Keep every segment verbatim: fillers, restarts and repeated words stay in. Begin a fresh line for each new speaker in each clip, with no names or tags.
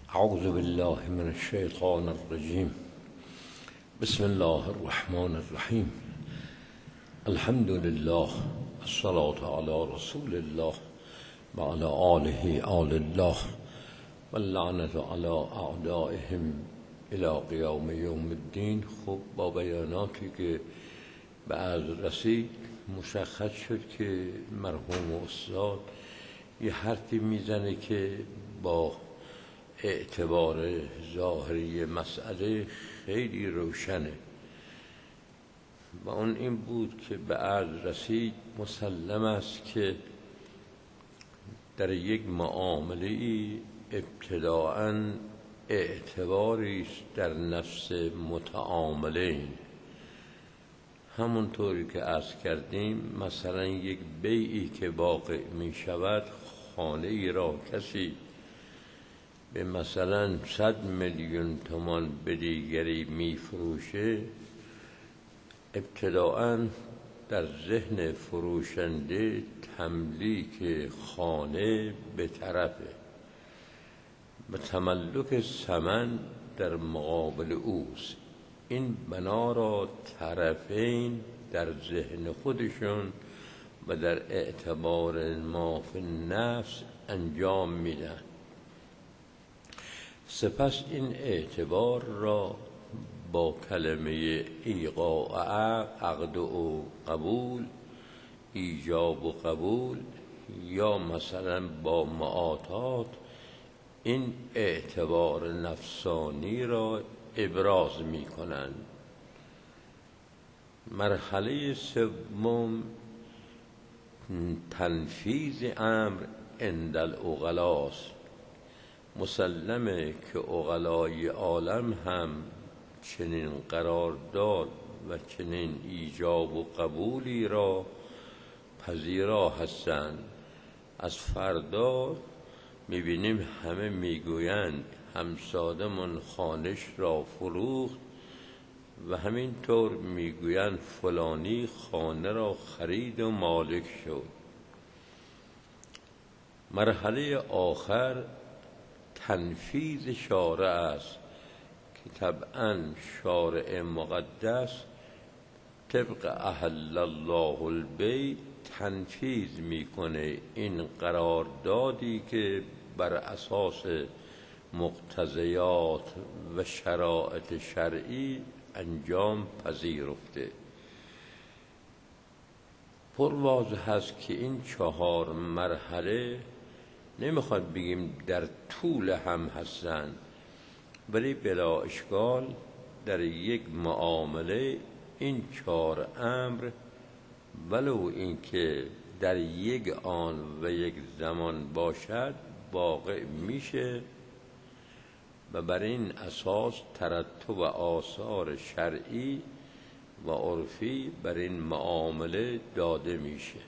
اعوذ بالله من الشیطان الرجیم. بسم الله الرحمن الرحیم. الحمد لله والصلاة علی رسول الله و علی آله آل الله و اللعنة علی اعدائهم الی قیام یوم الدین. خب با بیاناتی که به عرض رسید مشخص شد که مرحوم استاد یه حرفی میزنه که با اعتبار ظاهری مسئله خیلی روشنه و اون این بود که به عرض رسید مسلم است که در یک معامله ای ابتداءً اعتباری است در نفس متعاملین. همونطوری که عرض کردیم مثلا یک بیعی که واقع می شود، خانه ای را کسی به مثلا صد میلیون تومان به دیگری می فروشه، ابتداءً در ذهن فروشنده تملیک خانه به طرفه و تملک ثمن در مقابل اوست. این بنا را طرفین در ذهن خودشون و در اعتبار ما فی النفس انجام میدن. سپس این اعتبار را با کلمه ایقاع عقد و قبول، ایجاب و قبول، یا مثلا با معاطات این اعتبار نفسانی را ابراز می کنند. مرحله سوم تنفیذ امر عند العقلاست. مسلمه که عقلای عالم هم چنین قرارداد و چنین ایجاب و قبولی را پذیرا هستند. از فردا میبینیم همه میگویند همسادمون خانش را فروخت و همینطور میگویند فلانی خانه را خرید و مالک شد. مرحله آخر تنفیذ شارع است که طبعاً شارع مقدس طبق احل الله البیع تنفیذ میکنه این قراردادی که بر اساس مقتضیات و شرایط شرعی انجام پذیرفته. پرواضح هست که این چهار مرحله نمیخواد بگیم در طول هم هستن، ولی بلا اشکال در یک معامله این چهار امر ولو اینکه در یک آن و یک زمان باشد واقع میشه و بر این اساس ترتب آثار شرعی و عرفی بر این معامله داده میشه.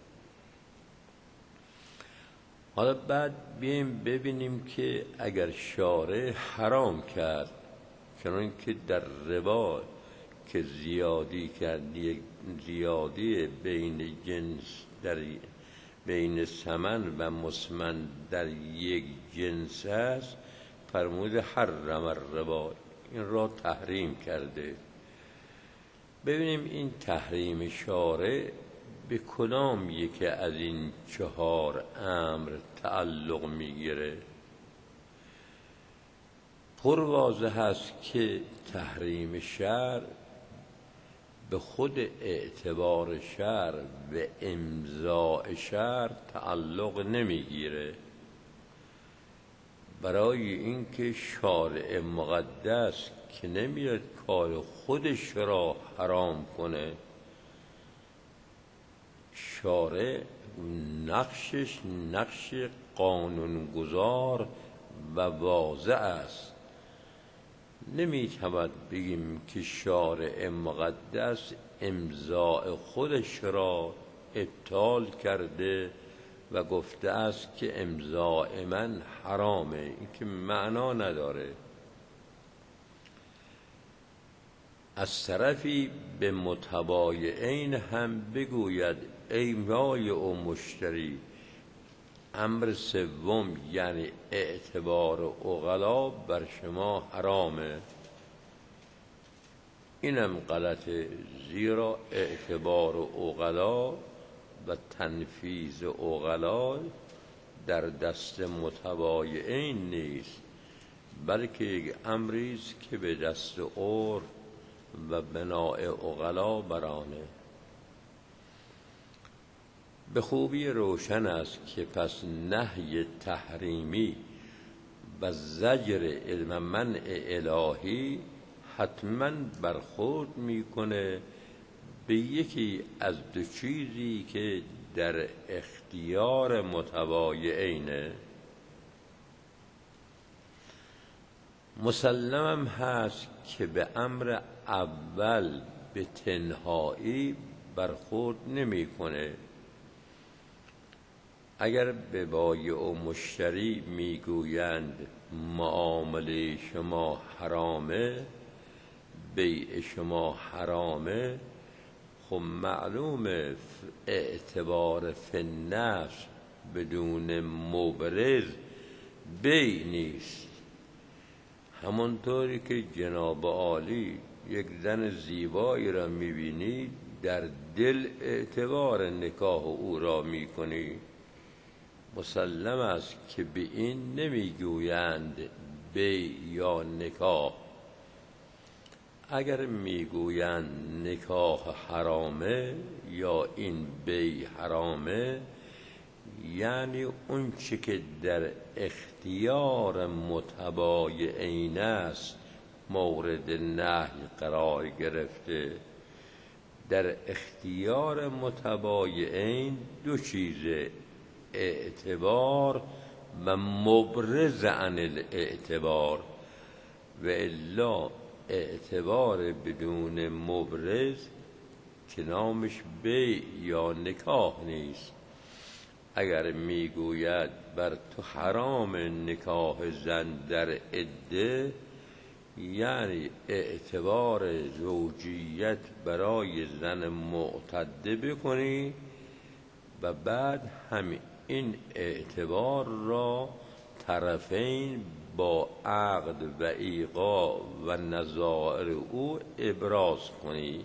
حالا بعد بیم ببینیم که اگر شارع حرام کرد، چون که در ربا که زیادی کرد، یک زیادی بین جنس در بین ثمن و مسمن در یک جنس است، فرمود حرم الربا، این را تحریم کرده. ببینیم این تحریم شارع به کدام یکی از این چهار امر تعلق میگیره. پر واضح است که تحریم شرع به خود اعتبار شرع و امضاء شرع تعلق نمیگیره، برای اینکه شارع مقدس که نمیاد کار خودش را حرام کنه، شارع نقشش نقش قانونگذار و واضح است. نمیتواند بگیم که شارع مقدس امضاء خودش را ابطال کرده و گفته است که امضاء من حرامه. این که معنا نداره. از طرفی به متبایعین هم بگوید ای مایع و مشتری، امر سوم یعنی اعتبار عقلا بر شما حرامه. اینم غلطه، زیرا اعتبار عقلا و تنفیذ عقلا در دست متبایعین نیست، بلکه یک امری است که به دست عرف و بناء عقلا برانه. به خوبی روشن است که پس نهی تحریمی و زجر و منع الهی حتما برخورد میکنه به یکی از دو چیزی که در اختیار متبایعینه. مسلمم هست که به امر اول به تنهایی برخورد نمیکنه. اگر به بایع و مشتری میگویند معامله شما حرامه، بیع شما حرامه، خب معلومه اعتبار فی النفس بدون مبرز بیع نیست. همانطوری که جناب عالی یک زن زیبایی را میبینی در دل اعتبار نکاح او را میکنی. مسلم است که به این نمیگویند بیع یا نکاح. اگر میگویند نکاح حرامه یا این بیع حرامه، یعنی اون چی که در اختیار متبایعین است مورد نهی قرار گرفته. در اختیار متبایعین دو چیزه، اعتبار و مبرز عن الاعتبار، و الا اعتبار بدون مبرز که نامش بیع یا نکاح نیست. اگر میگوید بر تو حرام نکاح زن در عده، یعنی اعتبار زوجیت برای زن معتده بکنی و بعد هم این اعتبار را طرفین با عقد و ایقاع و نظائر او ابراز کنی.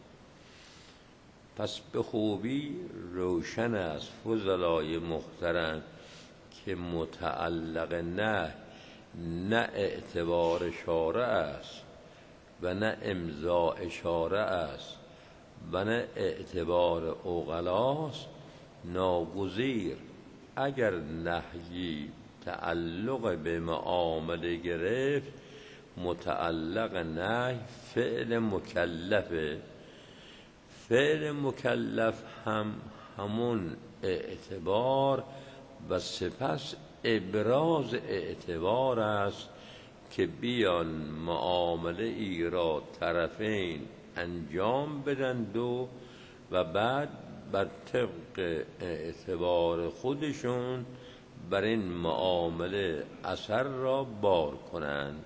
پس به خوبی روشن است فضلای محترم که متعلق نه نه اعتبار شارع است و نه امضاء شارع است و نه اعتبار عقلاست. ناگزیر اگر نهی تعلق به معامله گرفت، متعلق نهی فعل مکلفه. فعل مکلف هم همون اعتبار و سپس ابراز اعتبار است که بیان معامله ای را طرفین انجام بدند و و بعد بر طبق اعتبار خودشون بر این معامله اثر را بار کنند.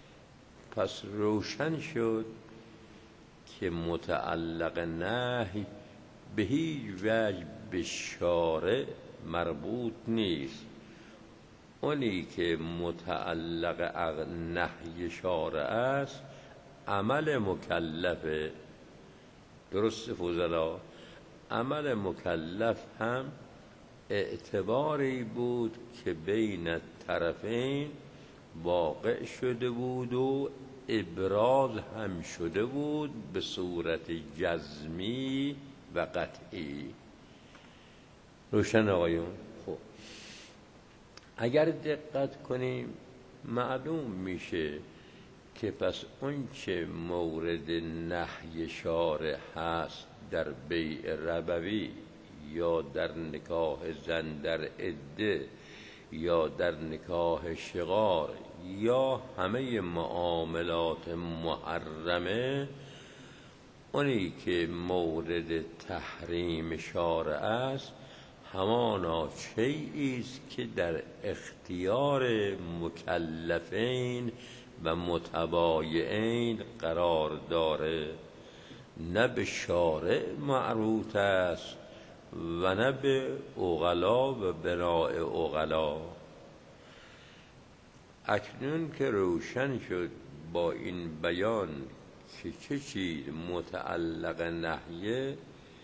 پس روشن شد که متعلق نهی به هیچ وجه به شارع مربوط نیست. اونی که متعلق نهی شارع است عمل مکلفه. درست فضلا؟ عمل مکلف هم اعتباری بود که بین طرفین واقع شده بود و ابراز هم شده بود به صورت جزمی و قطعی. روشن آقایون؟ خب اگر دقت کنیم معلوم میشه که پس اون چه مورد نهی شارع هست در بیع ربوی یا در نکاح زن در عده یا در نکاح شغار یا همه معاملات محرمه، اونی که مورد تحریم شارع است همانا شیئی است که در اختیار مکلفین و متبایعین قرار داره، نه به شارع معروض است و نه به عقلا و بناء عقلا. اکنون که روشن شد با این بیان که چه چیز متعلق نهیه،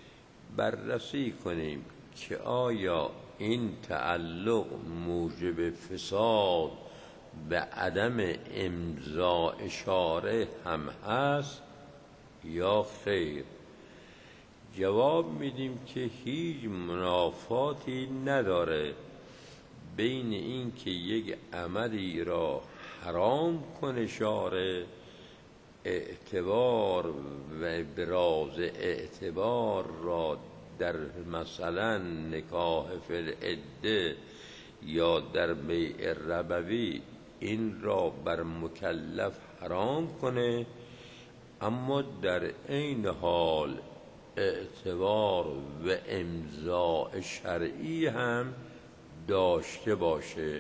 بررسی کنیم که آیا این تعلق موجب فساد به عدم امضا اشاره هم هست یا خیر. جواب میدیم که هیچ منافاتی نداره بین این که یک عملی را حرام کنه شارع، اعتبار و ابراز اعتبار را در مثلا نکاح فی العده یا در بیع ربوی این را بر مکلف حرام کنه، اما در این حال اعتبار و امضاء شرعی هم داشته باشه.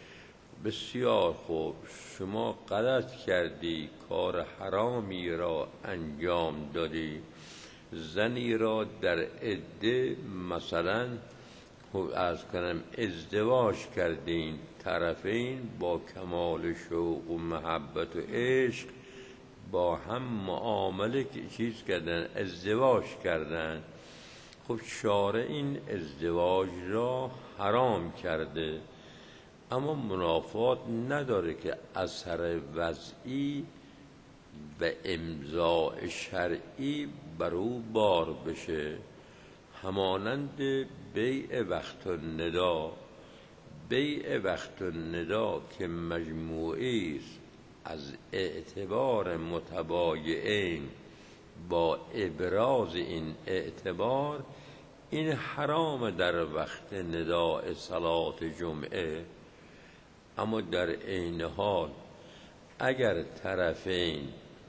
بسیار خوب، شما غلط کردی، کار حرامی را انجام دادی. زنی را در عده مثلا از کنم ازدواج کردین، طرفین با کمال شوق و محبت و عشق با هم معامله چیز کردن، ازدواج کردن. خب شارع این ازدواج را حرام کرده، اما منافات نداره که اثر وضعی و امضاء شرعی بر او بار بشه. همانند بیع وقت الندا، بیع وقت الندا که مجموعی است از اعتبار متبایعین با ابراز این اعتبار، این حرام در وقت نداء صلات جمعه. اما در عین حال اگر طرفین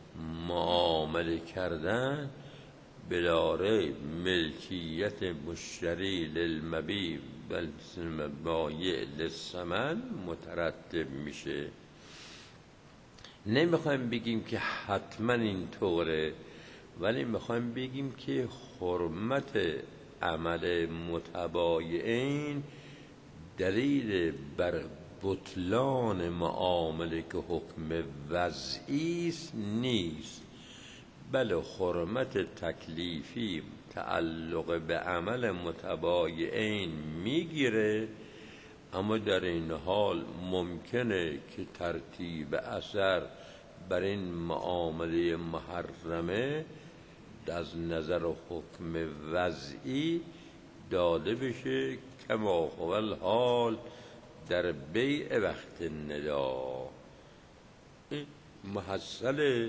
معامله کردن بلا ریب ملکیت مشتری للمبیع و بایع للثمن مترتب میشه. نمیخوایم بگیم که حتما این طوره، ولی میخوایم بگیم که حرمت عمل متبایعین دلیل بر بطلان معامله که حکم وضعی نیست، بله حرمت تکلیفی تعلق به عمل متبایعین میگیره، اما در این حال ممکنه که ترتیب اثر بر این معامله محرمه از نظر حکم وضعی داده بشه، کما هو الحال در بیع وقت ندا. این محصل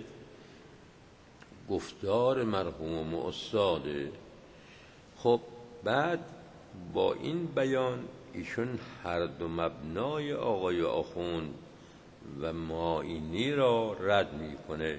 گفتار مرحوم استاده. خب بعد با این بیان ایشون هر دو مبنای آقای آخوند و معینی را رد میکنه.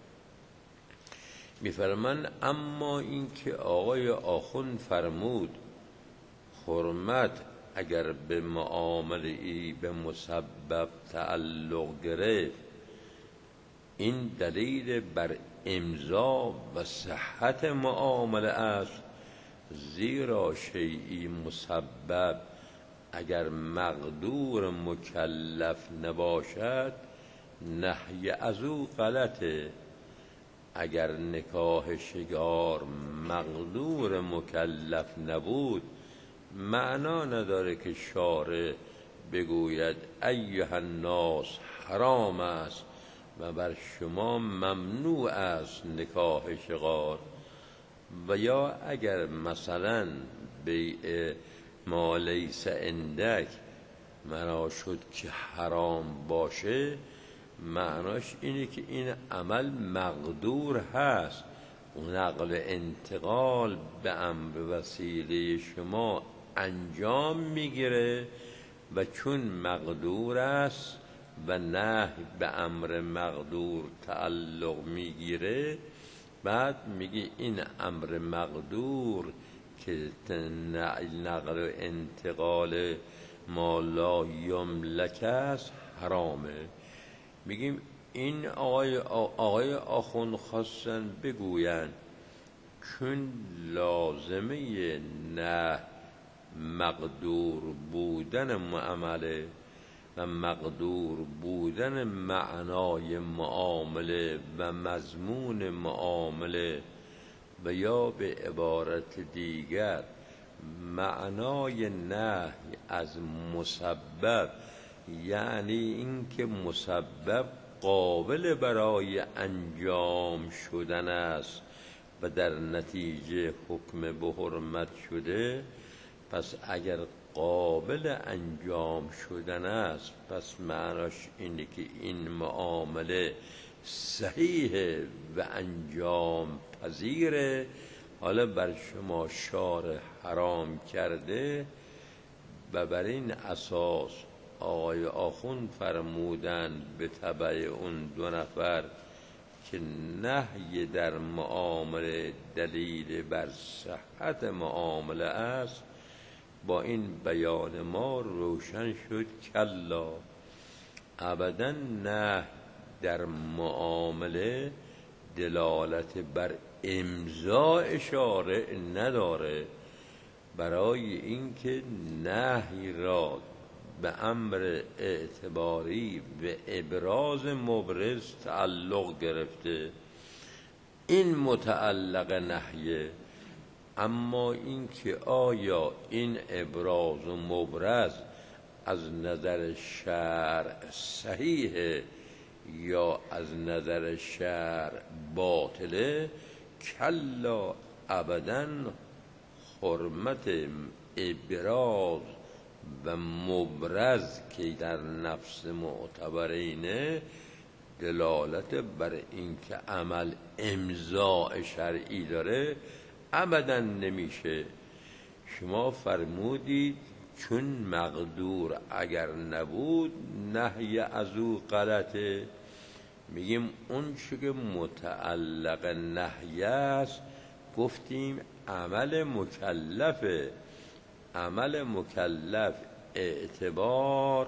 میفرمان اما این که آقای آخوند فرمود حرمت اگر به معامله ای به مسبب تعلق گرفت، این دلیل بر امضا و صحت معامله است، زیرا شیئی مسبب اگر مقدور مکلف نباشد نهی از او غلطه. اگر نکاح شگار مقدور مکلف نبود، معنا نداره که شارع بگوید ایها الناس حرام است و بر شما ممنوع است نکاح شغار. و یا اگر مثلا بیع ما لیس عندک معنا شد که حرام باشه، معناش اینه که این عمل مقدور هست، نقل انتقال به امر وسیله شما انجام میگیره و چون مقدور است و نهی به امر مقدور تعلق میگیره، بعد میگه این امر مقدور که نقل انتقال ما لا یملک است حرامه. میگیم این آقای, آقای آخوند خواستن بگوین چون لازمه نه مقدور بودن معامله و مقدور بودن معنای معامله و مضمون معامله، و یا به عبارت دیگر معنای نهی از مسبب، یعنی اینکه مسبب قابل برای انجام شدن است و در نتیجه حکم به حرمت شده، پس اگر قابل انجام شدن است پس معناش اینه که این معامله صحیحه و انجام پذیره. حالا بر شما شارع حرام کرده و بر این اساس آقای آخوند فرمودن به تبع اون دو نفر که نهی در معامله دلیل بر صحت معامله است. با این بیان ما روشن شد کلا، ابدا نه در معامله دلالت بر امضاء شارع نداره، برای اینکه نهی را به امر اعتباری و ابراز مبرز تعلق گرفته، این متعلق نهیه. اما اینکه آیا این ابراز و مبرز از نظر شرع صحیحه یا از نظر شرع باطله، کلا ابدا. حرمت ابراز و مبرز که در نفس معتبرینه دلالت بر اینکه عمل امضاء شرعی داره ابدا نمیشه. شما فرمودید چون مقدور اگر نبود نهی از او غلطه. میگیم اون چه که متعلق نهی است گفتیم عمل مکلفه. عمل مکلف اعتبار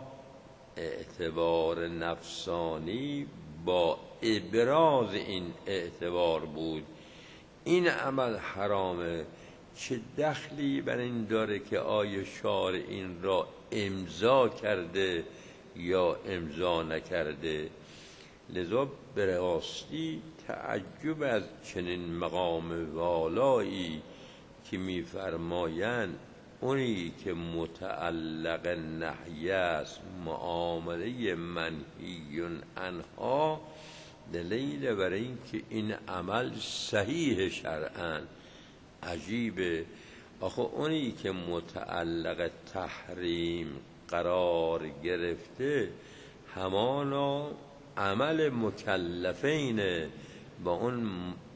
اعتبار نفسانی با ابراز این اعتبار بود. این عمل حرامه، چه دخلی بر این داره که آیا شارع این را امضا کرده یا امضا نکرده؟ لذا به راستی تعجب از چنین مقام والایی که می‌فرمایند اونی که متعلق نهی است معامله منهی عنها، دلیل بر این که این عمل صحیح شرعاً. عجیبه. آخه اونی که متعلق تحریم قرار گرفته همانا عمل مکلفینه، با اون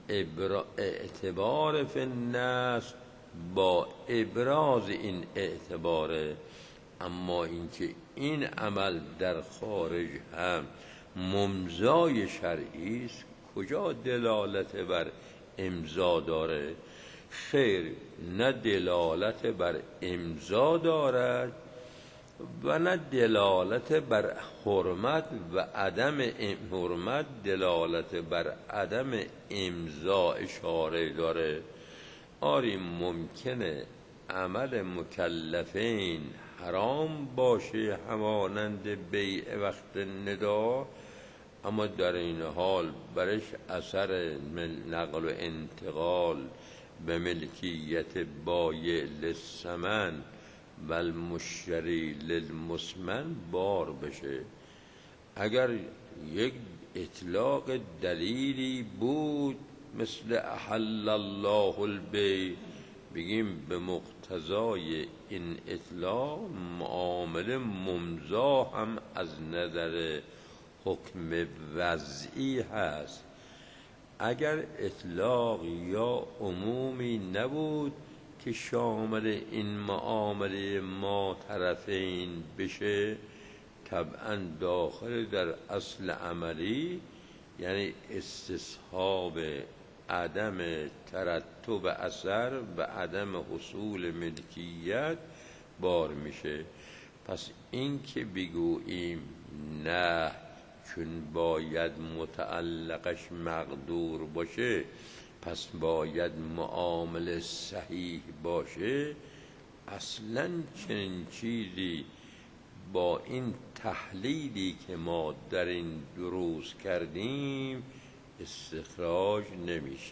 اعتبار فی النص با ابراز این اعتباره. اما اینکه این عمل در خارج هم ممضای شرعی است، کجا دلالت بر امضا داره؟ خیر، نه دلالت بر امضا دارد و نه دلالت بر حرمت و عدم حرمت دلالت بر عدم امضاء شارع داره. آری ممکنه عمل مکلفین حرام باشه همانند بیع وقت ندا، اما در این حال برش اثر نقل و انتقال به ملکیت بایع للثمن و المشتری للمثمن بار بشه. اگر یک اطلاق دلیلی بود مثل احل الله البیع، بگیم به مقتضای این اطلاق معامله ممضا هم از نظر حکم وضعی هست. اگر اطلاق یا عمومی نبود که شامل این معامله ما طرفین بشه، طبعا داخل در اصل عملی یعنی استصحاب عدم ترتب اثر و عدم حصول ملکیت بار میشه. پس این که بگوییم نه چون باید متعلقش مقدور باشه پس باید معامله صحیح باشه. اصلا چنین چیزی با این تحلیلی که ما در این دروس کردیم استخراج نمیشه.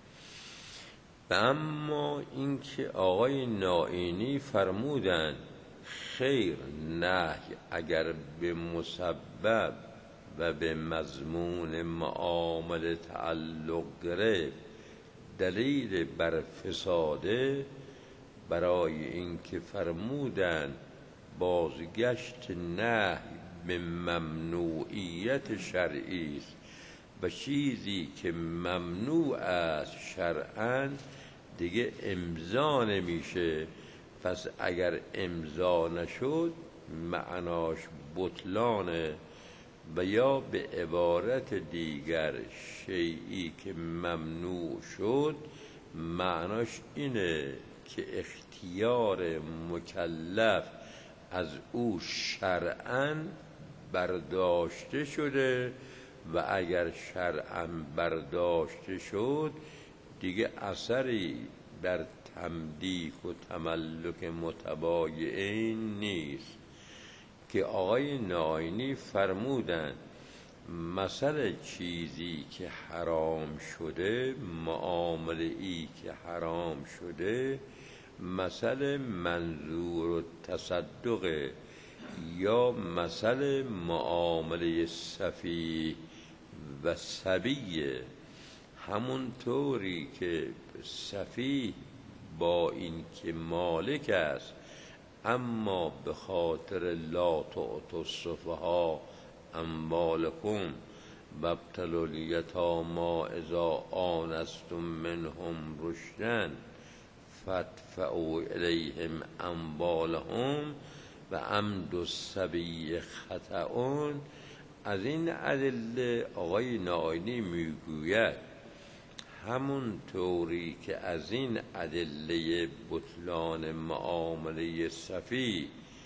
و اما اینکه آقای نائینی فرمودند خیر نهی اگر به مسبب و به مضمون معامله تعلق گرفت دلیل بر فساده، برای اینکه فرمودند بازگشت نهی به ممنوعیت شرعی است و چیزی که ممنوع است شرعاً دیگه امضا نمیشه. پس اگر امضا نشد معناش بطلانه. و یا به عبارت دیگر شیئی که ممنوع شد معناش اینه که اختیار مکلف از او شرعاً برداشته شده و اگر شرعاً برداشته شد دیگه اثری در تملیک و تملک متبایعین نیست. که آقای نائینی فرمودند مثل چیزی که حرام شده، معامله ای که حرام شده، مثل منظور و تصدق یا مثل معامله سفیه و سبیه. همون طوری که سفیه با این که مالک است اما به خاطر لا تعطوا السفهاء اموالکم وابتلوا الیتامی اذا آنستم منهم رشدا فادفعوا الیهم اموالهم و عمد السبی خطأ. از این ادله آقای نائینی میگوید همون طوری که از این ادله بطلان معامله سفیه،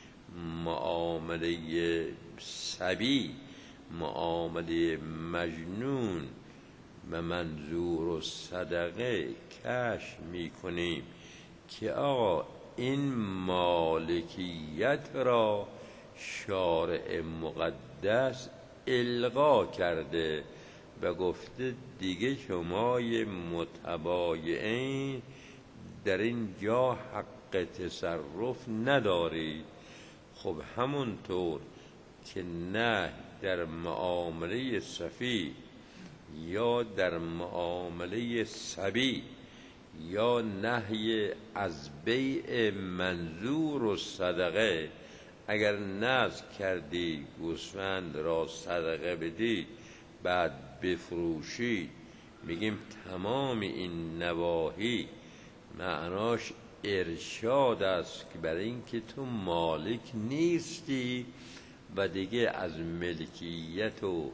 معامله سبی، معامله مجنون و منظور و صدقه کشف میکنیم که آقا این مالکیت را شارع مقدس الغا کرده و گفته دیگه شمای متبایعین در این جا حق تصرف ندارید. خب همونطور که نه در معامله سفیه یا در معامله سبی یا نهی از بیع منظور و صدقه، اگر نذر کردی گوسفند را صدقه بدی بعد بفروشی، میگیم تمام این نواهی معناش ارشاد است که برای اینکه تو مالک نیستی و دیگه از ملکیت و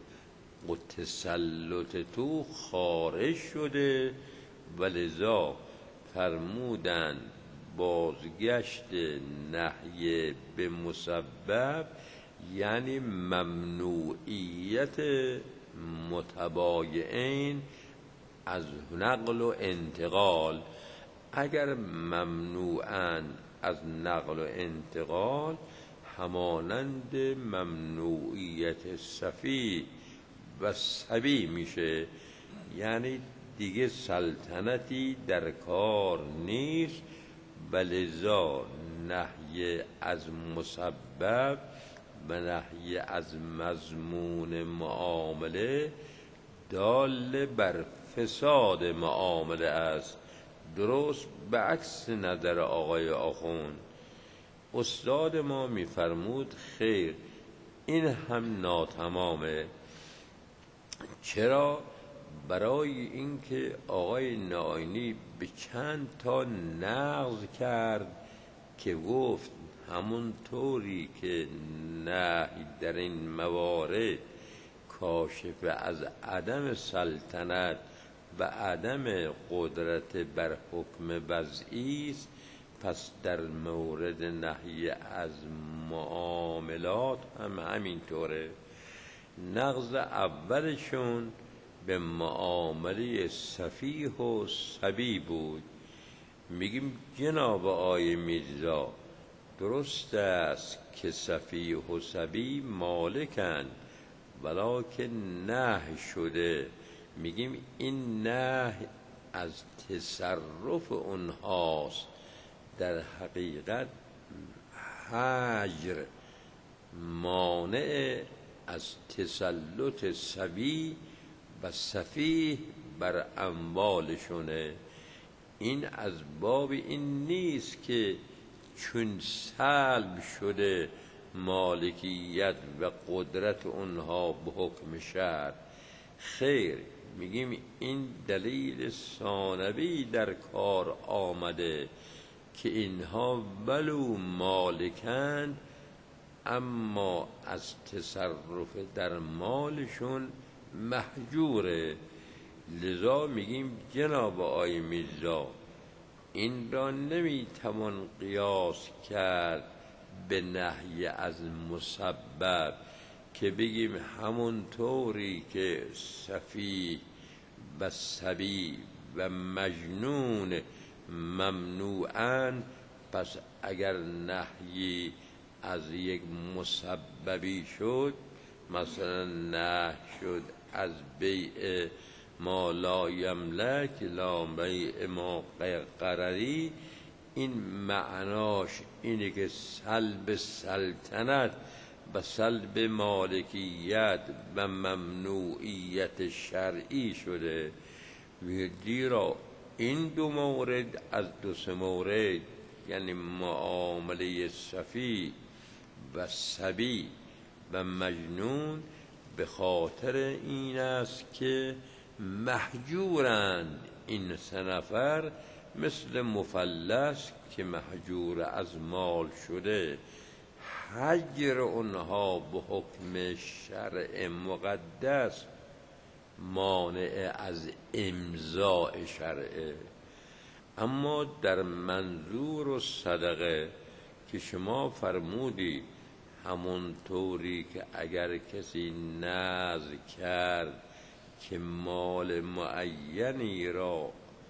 تسلط تو خارج شده. و لذا فرمودن بازگشت نهی به مسبب یعنی ممنوعیت متبایعین از نقل و انتقال. اگر ممنوعن از نقل و انتقال همانند ممنوعیت سفیه و سبی میشه، یعنی دیگه سلطنتی در کار نیست. و لذا نهی از مسبب و نهی از مضمون معامله دال بر فساد معامله است، درست به عکس نظر آقای آخوند. استاد ما میفرمود خیر این هم ناتمامه. چرا؟ برای اینکه آقای نائینی به چند تا نقض کرد که گفت همون طوری که نهی در این موارد کاشف از عدم سلطنت و عدم قدرت بر حکم وضعی است، پس در مورد نهی از معاملات هم همینطوره. نقض اولشون به معامله سفیه و صبی بود. میگیم جناب آقای میرزا درست است که سفیه و صبی مالکن، ولکن نهی شده. میگیم این نهی از تصرف اونهاست. در حقیقت حجر مانع از تسلط صبی و سفیه بر اموالشونه. این از باب این نیست که چون سلب شده مالکیت و قدرت اونها به حکم شرع. خیر، میگیم این دلیل ثانوی در کار آمده که اینها ولو مالکند اما از تصرف در مالشون محجوره. لذا میگیم جناب آقای میرزا این را نمیتوان قیاس کرد به نهی از مسبب، که بگیم همون طوری که سفیه و صبی و مجنون ممنوعن، پس اگر نهی از یک مسببی شد، مثلا نهی شد از بیع ما لا یملک لا بیع ما قرری، این معناش اینه که سلب سلطنت و سلب مالکیت و ممنوعیت شرعی شده. زیرا این دو مورد از دو سه مورد، یعنی معامله سفیه و صبی و مجنون، به خاطر این است که محجورند این سه نفر، مثل مفلس که محجور از مال شده. حجر اونها به حکم شرع مقدس مانع از امضاء شرعه. اما در منظور و صدقه که شما فرمودید همون طوری که اگر کسی نذر کرد که مال معینی را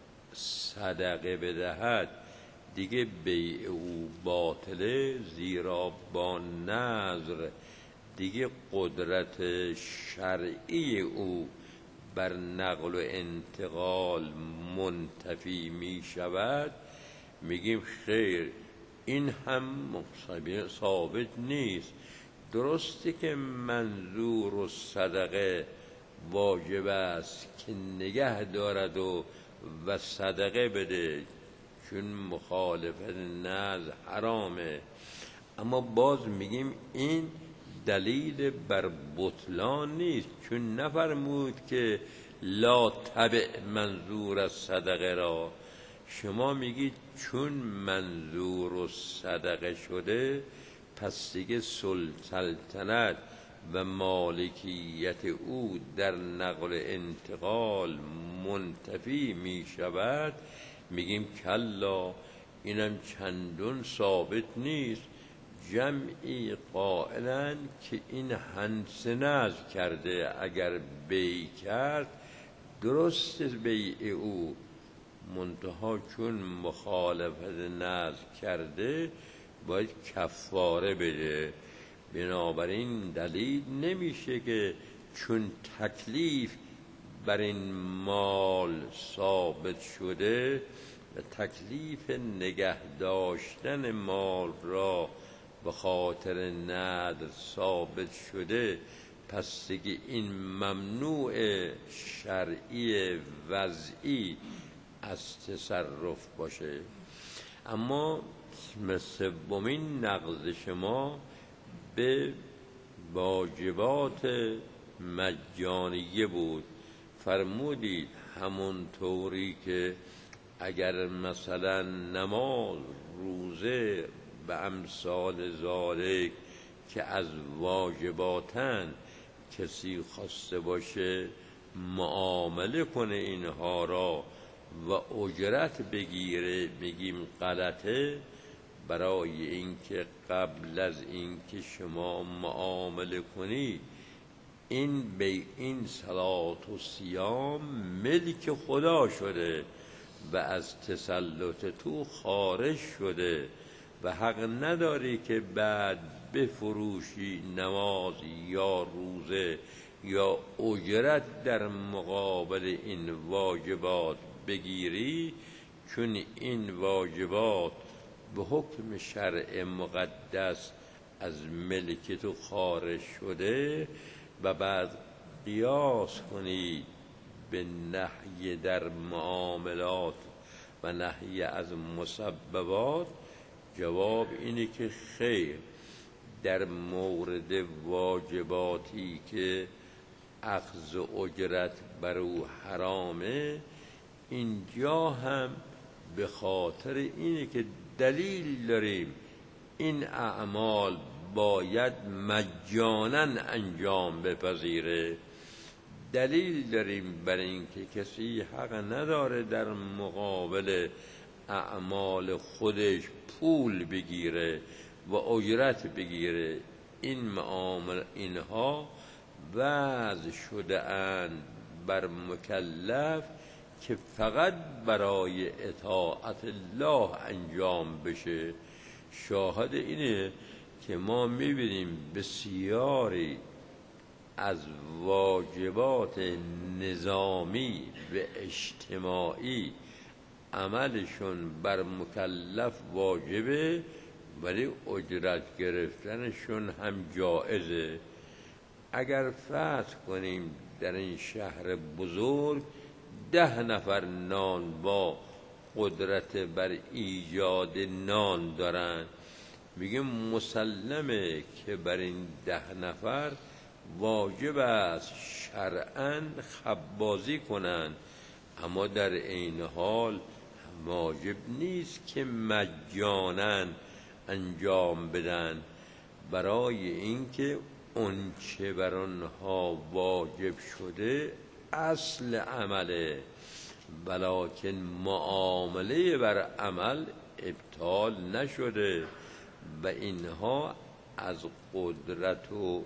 صدقه بدهد، دیگه بیع او باطله، زیرا با نذر دیگه قدرت شرعی او بر نقل و انتقال منتفی می شود. میگیم خیر، این هم ثابت نیست. درسته که منظور و صدقه واجب است که نگه دارد و و صدقه بده، چون مخالفت نذر حرامه، اما باز میگیم این دلیل بر بطلان نیست، چون نفرمود که لا تبع منظور از صدقه را. شما میگید چون منظور و صدقه شده، پس دیگه سلطنت و مالکیت او در نقل انتقال منتفی می شود. میگیم کلا، اینم چندون ثابت نیست. جمعی قائلن که این هنس نذر کرده، اگر بیع کرد درست بیع او، منتها چون مخالفت نذر کرده باید کفاره بده. بنابراین دلیل نمیشه که چون تکلیف بر این مال ثابت شده و تکلیف نگه داشتن مال را به خاطر نذر ثابت شده، پس دیگه این ممنوع شرعی وضعی از تصرف باشه. اما سومین نقض شما به واجبات مجانیه بود. فرمودید همون طوری که اگر مثلا نماز، روزه و امثال ذالک که از واجباتن کسی خواسته باشه معامله کنه اینها را و اجرت بگیره، میگیم غلطه. برای اینکه قبل از اینکه شما معامله کنید این به این صلات و صیام ملک خدا شده و از تسلط تو خارج شده و حق نداری که بعد بفروشی نماز یا روزه یا اجرت در مقابل این واجبات بگیری، چون این واجبات به حکم شرع مقدس از ملک تو خارج شده و بعد قیاس کنید به نهی در معاملات و نهی از مسببات. جواب اینه که خیر، در مورد واجباتی که اخذ اجرت بر او حرامه، اینجا هم به خاطر اینه که دلیل داریم این اعمال باید مجانا انجام بپذیره، دلیل داریم بر اینکه کسی حق نداره در مقابل اعمال خودش پول بگیره و اجرت بگیره. این معامل اینها وضع شده اند بر مکلف که فقط برای اطاعت الله انجام بشه. شاهد اینه که ما میبینیم بسیاری از واجبات نظامی و اجتماعی عملشون بر مکلف واجبه ولی اجرت گرفتنشون هم جائزه. اگر فرض کنیم در این شهر بزرگ ده نفر نان با قدرت بر ایجاد نان دارن، میگه مسلمه که بر این ده نفر واجب است شرعاً خبازی کنن، اما در این حال واجب نیست که مجانا انجام بدن، برای اینکه اون چه بر آنها واجب شده اصل عمله، ولکن معامله بر عمل ابطال نشده و اینها از قدرت و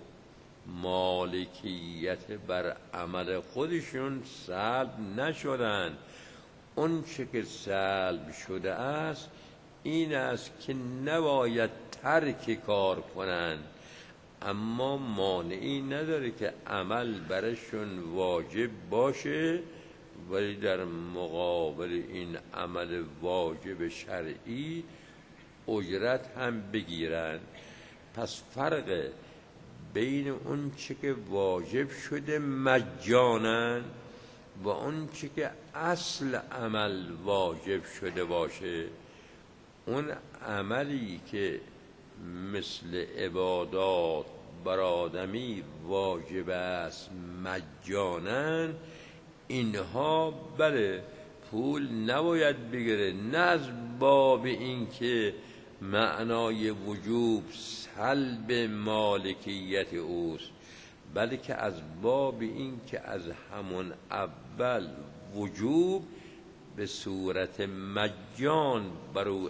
مالکیت بر عمل خودشون سلب نشدن. اون چه که سلب شده است این است که نباید ترک کار کنند، اما مانعی نداره که عمل برشون واجب باشه ولی در مقابل این عمل واجب شرعی اجرت هم بگیرن. پس فرق بین اون چه که واجب شده مجانا و اون چه که اصل عمل واجب شده باشه، اون عملی که مثل عبادات بر آدمی واجب است مجانا، اینها بله پول نباید بگیره، نه از باب این که معنای وجوب سلب مالکیت اوست، بلکه از باب این که از همون اول وجوب به صورت مجان بر او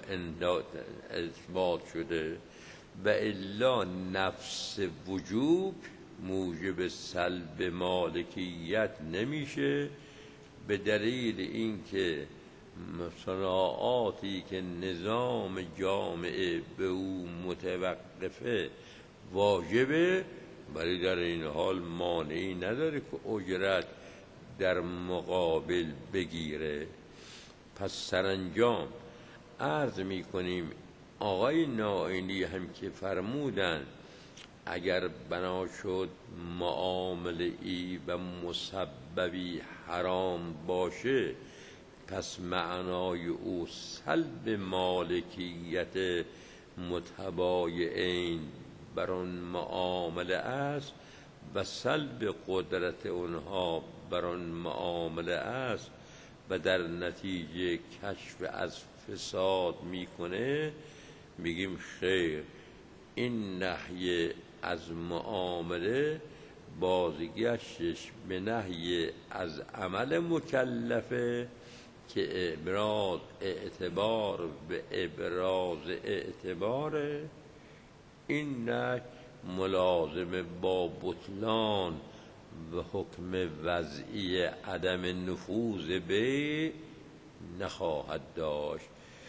اثبات شده و الا نفس وجوب موجب سلب مالکیت نمیشه، به دلیل اینکه صناعاتی که نظام جامعه به او متوقفه واجبه، ولی در این حال مانعی نداره که اجرت در مقابل بگیره. پس سرانجام عرض می کنیم آقای نائینی هم که فرمودن اگر بنا شد معامله ای و مسببی حرام باشه پس معنای او سلب مالکیت متبایعین بر آن معامله است و سلب قدرت اونها بر آن معامله است و در نتیجه کشف از فساد میکنه، میگیم خیر، این نهی از معامله بازگشتش به نهی از عمل مکلفه که ابراز اعتبار به ابراز اعتباره. این نهی ملازم با بطلان و حکم وضعی عدم نفوذ به نخواهد داشت.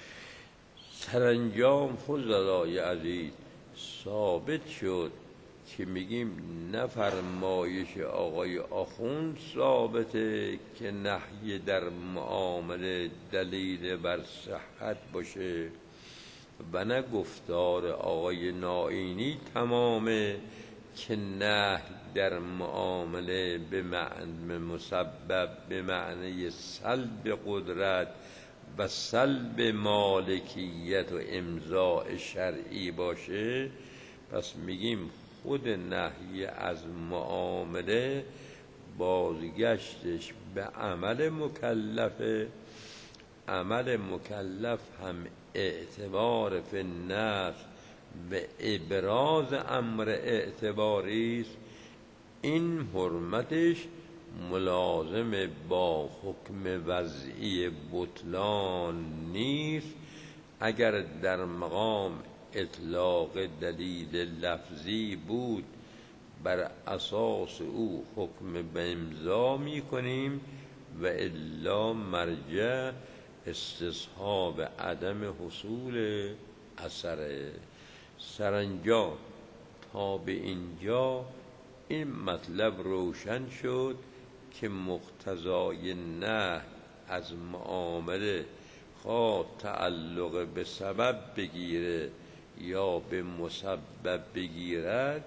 سرانجام فضلای عزیز ثابت شد که میگیم نه فرمایش آقای آخوند ثابته که نهی در معامله دلیل بر صحت باشه و نه گفتار آقای نائینی تمامه که نهی در معامله به معنی مسبب به معنی سلب قدرت و سلب مالکیت و امضاء شرعی باشه. پس میگیم خود نهی از معامله بازگشتش به عمل مکلفه. عمل مکلف هم اعتبار فی النفس به ابراز امر اعتباری است. این حرمتش ملازم با حکم وضعی بطلان نیست. اگر در مقام اطلاق دلیل لفظی بود بر اساس او حکم به امضا می کنیم و الا مرجع استصحاب عدم حصول اثر. سرانجام تا به اینجا این مطلب روشن شد که مقتضای نهی از معامله خواه تعلق به سبب بگیره یا به مسبب بگیرد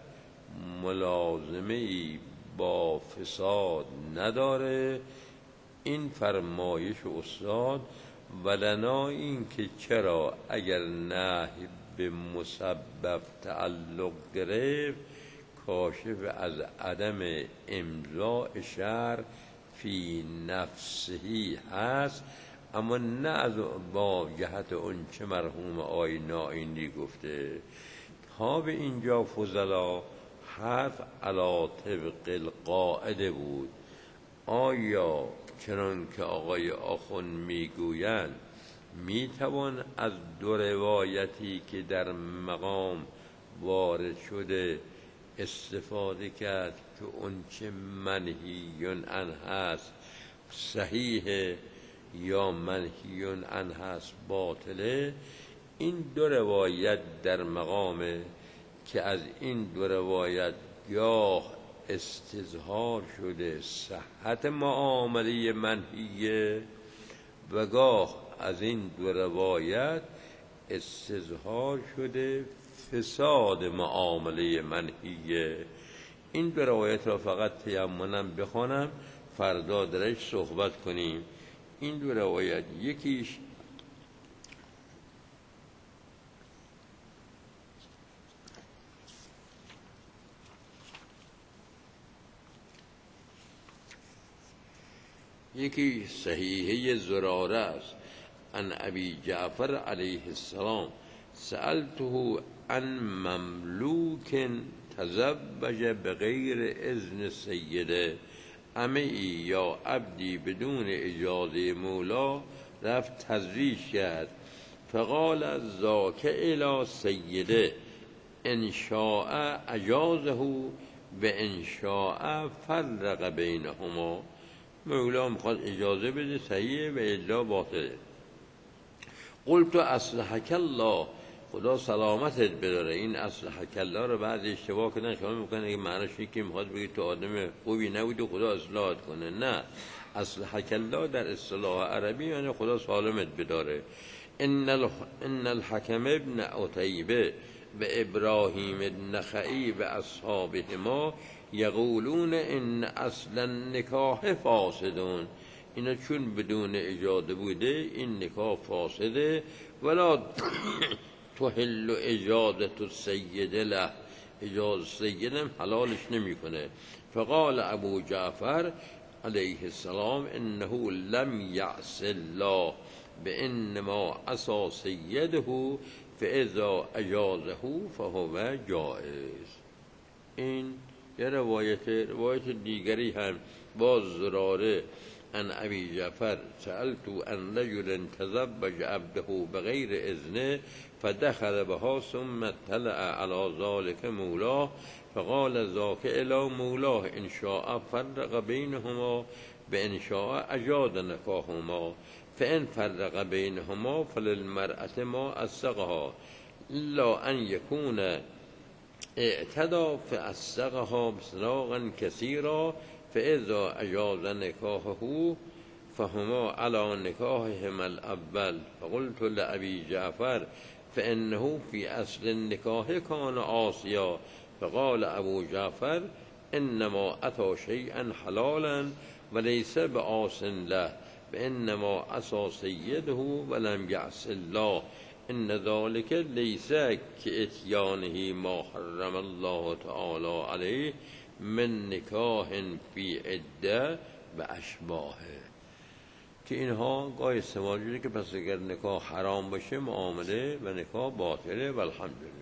ملازمه ای با فساد نداره. این فرمایش استاد ولنا این که چرا اگر نهی به مسبب تعلق گرفت کاشف از عدم امضاء شرع فی نفسهی هست، اما نه از با جهت اون چه مرحوم آقای نائینی گفته. تا به اینجا فضلا حرف علی طبق القاعده بود. آیا چنان که آقای آخوند میگویند میتوان از دو روایتی که در مقام وارد شده استفاده کرد که اون چه منهی عنه هست صحیحه یا منهی عنه هست باطله؟ این دو روایت در مقامه که از این دو روایت گاه استظهار شده صحت معامله منهیه و گاه از این دو روایت استظهار شده فساد معامله منهیه. این دو روایت را فقط تیمنم بخوانم فردا درش صحبت کنیم. این دو روایت یکیش یکی صحیحه زراره است عن ابی جعفر علیه السلام سألته عن مملوک تزوج بغیر اذن سیده امی یا عبدی بدون اجازه مولا رفت تزویج کرد فقال ذاک الی سیده ان شاء اجازه و ان شاء فرق بینهما. مولا میخواد اجازه بده صحیحه و الا باطله. قلت اصلحک الله، خدا سلامتت بداره. این اصلحک الله رو بعد اشتباه کردن خیال میکنن که معنیش اینه که میخواد بگه تو آدم خوبی نبودی خدا اصلاحت کنه. نه، اصلحک الله در اصطلاح عربی یعنی خدا سالمت بداره. ان ان الحکم ابن عتیبه و ابراهیم النخعی و اصحابهما یقولون ان اصلا نکاح فاسدون. اینا چون بدون اجازه بوده این نکاح فاسده. ولا تحل اجازه السید له، اجازه سیدم حلالش نمیکنه. فقال ابو جعفر علیه السلام انه لم یعص الله بانما عصا سیده فاذا اجازه فهو جائز. این یه روایت روایت دیگری هم باز زراره ان ابی جعفر سألتو ان رجل تزوج عبده بغیر اذنه فدخل بها ثم اطلع على ذلك مولاه فقال ذاك الی مولاه ان شاء فرق بینهما به ان شاء اجاد نکاحهما فان فرق بینهما فللمرأة ما اصدقها الا ان یکون اعتدى فاصدقها بصداقا کثیرا فاذا اجاز نکاحه فهما على نکاحهما الاول. فقلت لأبي جعفر فإنه في أصل النکاح كان عاصيا. فقال ابو جعفر انما اتى شيئا حلالا وليس بعاص له فانما عصى سيده ولم يعص الله ان ذلك ليس كاتيانه ما حرم الله تعالى عليه من نکاح فی عده و اشباهه. که اینها گاهی استعمال شده که پس اگر نکاح حرام باشه معامله و نکاح باطله و الحمدلله.